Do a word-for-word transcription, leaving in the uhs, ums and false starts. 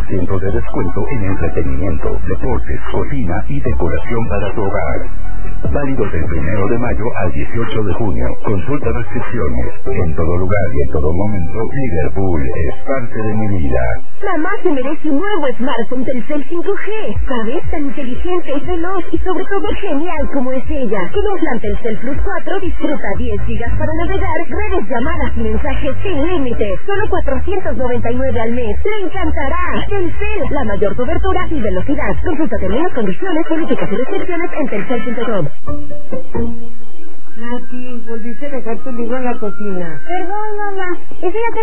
ciento de descuento en entretenimiento, deportes, cocina y decoración para tu hogar. Válido del primero de mayo al dieciocho de junio. Consulta restricciones. En todo lugar y en todo momento, Liverpool es parte de mi vida. Mamá se merece un nuevo smartphone Telcel cinco G. ¿Sabes? Tan inteligente, veloz y sobre todo genial como es ella. Con un plan Telcel Plus cuatro disfruta diez gigas para navegar, redes, llamadas y mensajes sin límite. Solo cuatrocientos noventa y nueve al mes. ¡Te encantará! Telcel, la mayor cobertura y velocidad. Consulta términos, condiciones, políticas y restricciones en telcel punto com. Nati, volviste a dejar tu libro en la cocina. Perdón, mamá. Eso ya te